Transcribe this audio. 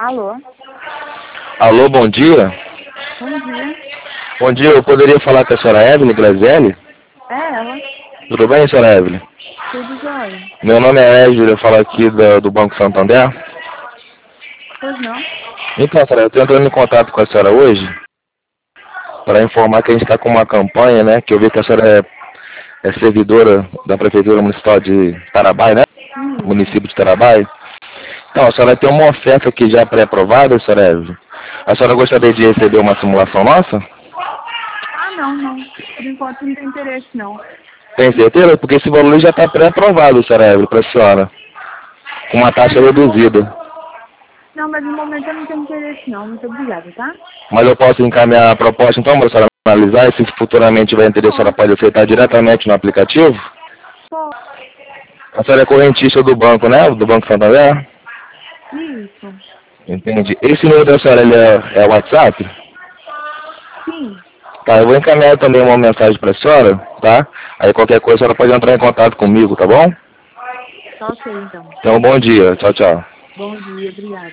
Alô? Alô, bom dia. Bom dia. Bom dia, eu poderia falar com a senhora Evelyn Grazielli? É ela? Tudo bem, senhora Evelyn? Tudo jóia? Meu nome é Égil, eu falo aqui do Banco Santander. Pois não? Então, senhora, eu estou entrando em contato com a senhora hoje para informar que a gente está com uma campanha, né? Que eu vi que a senhora é servidora da Prefeitura Municipal de Tarabai, né? Isso. Município de Tarabai. Então, a senhora tem uma oferta aqui já pré-aprovada, senhora Evelyn. A senhora gostaria de receber uma simulação nossa? Ah, não. Por enquanto não tem interesse, não. Tem certeza? Porque esse valor já está pré-aprovado, senhora Evelyn, para a senhora. Com uma taxa reduzida. Mas no momento eu não tenho interesse, não. Muito obrigada, tá? Mas eu posso encaminhar a proposta então para a senhora analisar e se futuramente tiver interesse, a senhora pode aceitar diretamente no aplicativo? Pô, A senhora é correntista do banco, né? Do Banco Santander? isso. Entendi. Esse número da senhora ele é o WhatsApp? Sim. Tá, eu vou encaminhar também uma mensagem para a senhora, tá? Aí qualquer coisa a senhora pode entrar em contato comigo, tá bom? Tá ok, então. Então, bom dia. Tchau, tchau. Bom dia, obrigada.